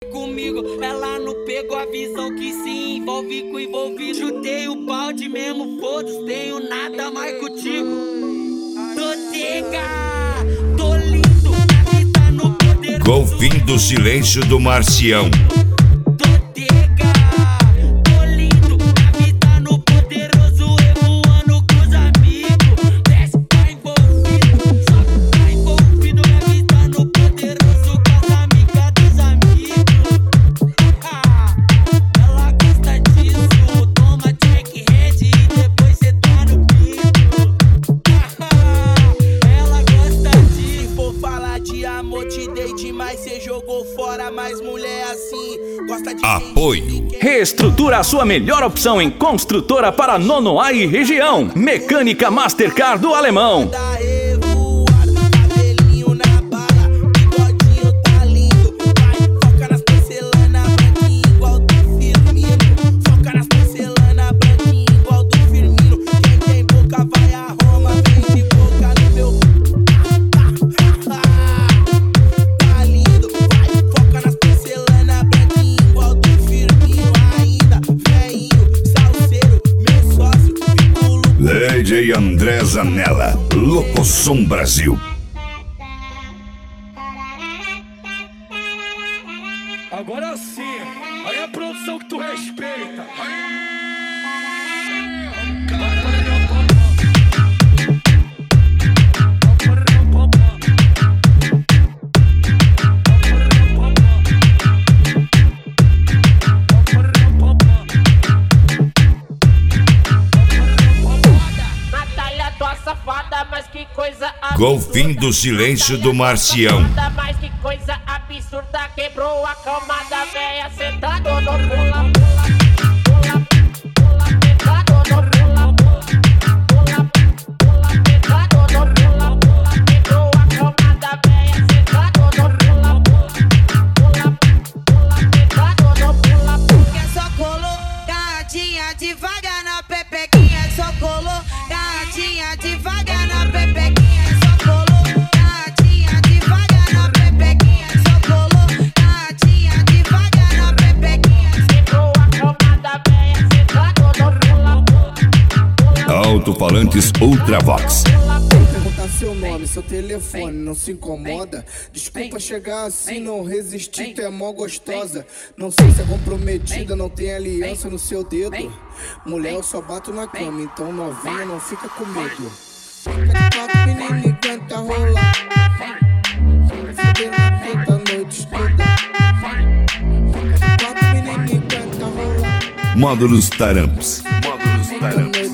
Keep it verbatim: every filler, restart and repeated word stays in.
comigo. Ela não pegou a visão que se envolve com envolvido. Chutei o balde mesmo, foda-se, tenho nada mais contigo. Totega, tô lindo, tá no poder. Golfinho do silêncio do Marcião. Totega, tô lindo, a vida no poderoso, revoando com os amigos. Desce, tá envolvido, só tá envolvido. A vida no poderoso, com as amigas dos amigos. Ah, ela gosta disso, toma check hand e depois cê tá no pico. Ah, ela gosta disso. Se for falar de amor, te dei demais, cê jogou fora, mas mulher assim gosta de Apoio. Reestrutura a sua melhor opção em construtora para Nonoá e região. Mecânica Mastercard do Alemão. da revoada, cabelinho na bala, bigodinho tá lindo. Vai, foca nas porcelana branquinha igual do Firmino. Foca nas porcelana branquinha igual do Firmino. Quem tem boca vai a Roma, vem de boca no meu. Tá lindo, vai, foca nas porcelana branquinha igual do Firmino. Ainda, veinho, salseiro, meu sócio, piculo. D J André Zanella, Locosom Brasil. Agora sim, aí é a produção que tu respeita. Natália, tua safada, mas que coisa absurda. Golfinho do silêncio do Marcião. Safada, mas que coisa absurda. Quebrou a cama da véia, sentado no pula, pula, pula, pula, sentado no pula, pula, pula, sentado no pula, pula. Quebrou a cama da véia, sentado no pula, pula, pula, sentado no pula, pula. Que só colou, gatinha devagar na pepequinha. Só colou, gatinha devagar na pepequinha. Só colou, gatinha devagar na pepequinha. Só colou, gatinha devagar na pepequinha. Quebrou a cama da véia, sentado no pula, pula. Alto-falantes Ultravox. Perguntar seu nome, seu telefone, não se incomoda. Desculpa chegar assim, não resisti, tu é mó gostosa. Não sei se é comprometida, não tem aliança no seu dedo. Mulher, eu só bato na cama, então novinha, não fica com medo. Quatro menino aguenta rolar. Fudendo na puta noite toda. Quatro menino aguenta rolar. Módulos Taramps. Módulos Taramps.